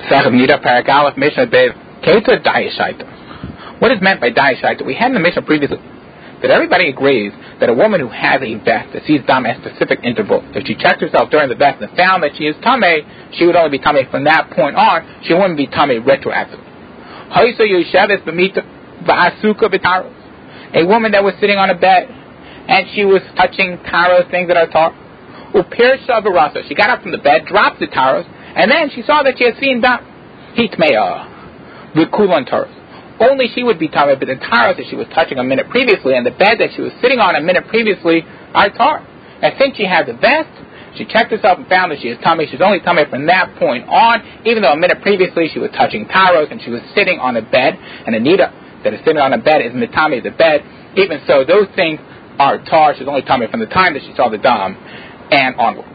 What is meant by Daishaita? We had in the Mishnah previously that everybody agrees that a woman who has a bet that sees dam at a specific interval, if she checked herself during the bet and found that she is tameh, she would only be tameh from that point on. She wouldn't be tameh retroactively. A woman that was sitting on a bed and she was touching taros, things that are taught. She got up from the bed, dropped the taros, and then she saw that she had seen dam. Hitmeya, v'kulan taros. Only she would be tameh, but the taros that she was touching a minute previously and the bed that she was sitting on a minute previously are tar. And since she had the vest, she checked herself and found that she is tameh. She's only tameh from that point on, even though a minute previously she was touching taros and she was sitting on a bed, and a nida that is sitting on a bed is mitame the bed. Even so, those things are tar. She's only tameh from the time that she saw the dam and onward.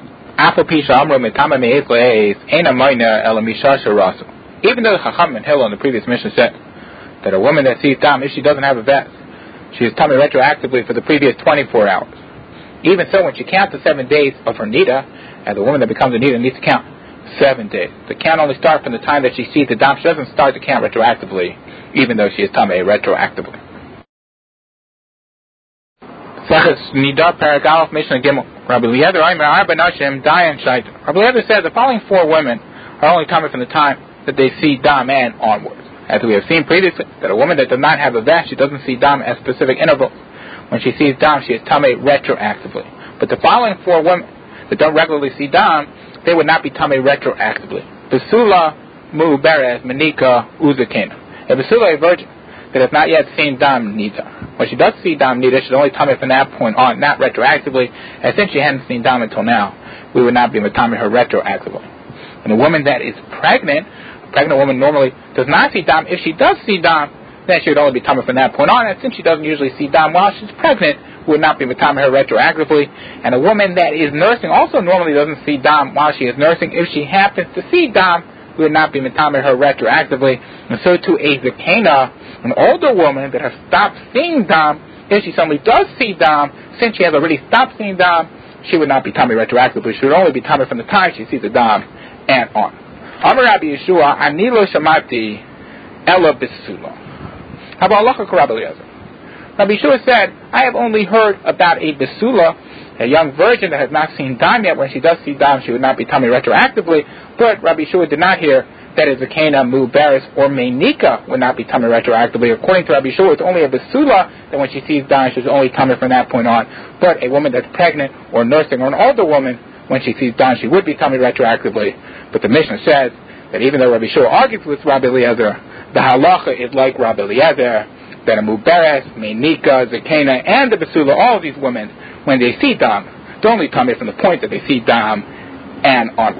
Even though the Chacham and Hillel in the previous mission said that a woman that sees dam, if she doesn't have a vest, she is tameh retroactively for the previous 24 hours. Even so, when she counts the 7 days of her nida, and the woman that becomes a nida needs to count 7 days. The count only starts from the time that she sees the dam. She doesn't start to count retroactively, even though she is tameh retroactively. Rabbi Eliezer says the following 4 women are only tameh from the time that they see dam and onwards. As we have seen previously, that a woman that does not have a vest, she doesn't see dam at specific intervals. When she sees dam, she is tameh retroactively. But the following 4 women that don't regularly see dam, they would not be tameh retroactively. Basula, Mu'beres, Menika, Uzakena. A Basula, a virgin that has not yet seen dam nida. When she does see dam nida, she's only tameh from that point on, not retroactively. And since she hadn't seen dam until now, we would not be tameh her retroactively. And a woman that is pregnant, a pregnant woman normally does not see dam. If she does see dam, then she would only be tameh from that point on. And since she doesn't usually see dam while she's pregnant, would not be tameh her retroactively. And a woman that is nursing also normally doesn't see dam while she is nursing. If she happens to see dam, we would not be tameh her retroactively. And so too a zakena, an older woman that has stopped seeing dam, if she suddenly does see dam, since she has already stopped seeing dam, she would not be tameh retroactively. She would only be tameh from the time she sees the dam and on. Amar Rabbi Yeshua, ani lo shamati ela besula. How about Rabbi Eliezer? Rabbi Yeshua said, I have only heard about a besula, a young virgin that has not seen dam yet. When she does see dam, she would not be tameh retroactively. But Rabbi Yeshua did not hear that a zakena, mu'beres, or meinika would not be tameh retroactively. According to Rabbi Yeshua, it's only a besula that when she sees dam, she's only tameh from that point on. But a woman that's pregnant or nursing or an older woman, when she sees dam, she would be tameh retroactively. But the Mishnah says that even though Rabbi Yeshua argues with Rabbi Eliezer, the halacha is like Rabbi Eliezer, that a mu'beres, meinika, zakena, and the besula, all of these women, when they see dam, they're only tameh from the point that they see dam and on.